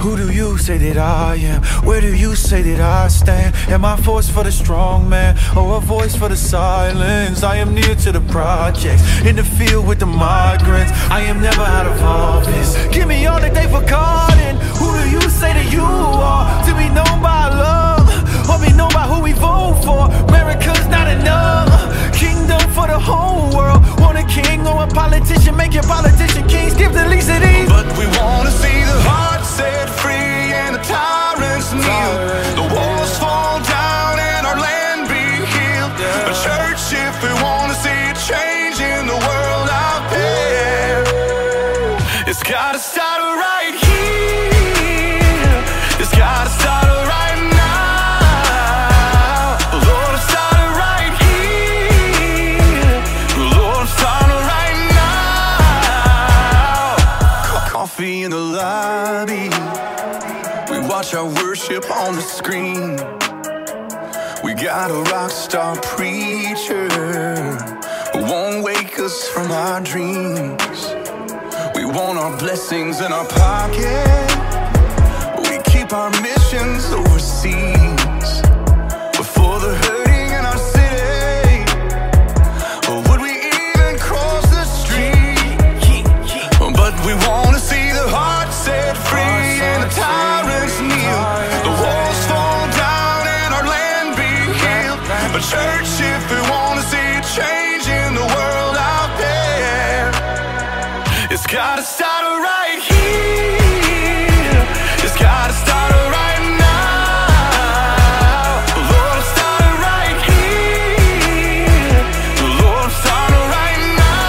Who do you say that I am? Where do you say that I stand? Am I a force for the strong man, or a voice for the silence? I am near to the projects, in the field with the migrants. I am never out of office. Give me all that they've forgotten. Who do you say that you are? To be known by love, or be known by who we vote for? America's not enough. Kingdom for the whole world. Want a king or a politician? Make your politician kings. Give the least of these. But we wanna see the heart set free and the tyrants kneel. The walls fall down and our land be healed. A church, if we wanna see a change in the world out there, it's gotta start right here. It's gotta start right now. Lord, I'm starting right here. Lord, I'm starting right now. Coffee in the lobby, we watch our worship on the screen. We got a rock star preacher who won't wake us from our dreams. We want our blessings in our pocket. We keep our missions overseas. But for the hurting in our city, or would we even cross the street? But we wanna see the heart set free and the tyrants kneel. The walls fall down and our land be healed. But church, if we wanna see a change in the world out there, it's gotta start right here. It's gotta start right now. Lord, I'm starting right here. Lord, I'm starting right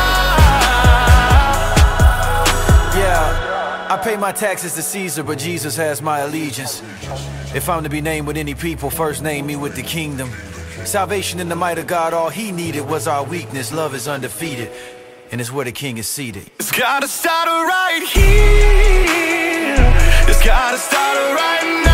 now. Yeah, I pay my taxes to Caesar, but Jesus has my allegiance. If I'm to be named with any people, first name me with the kingdom. Salvation in the might of God, all he needed was our weakness. Love is undefeated, and it's where the king is seated. It's gotta start right here. It's gotta start right now.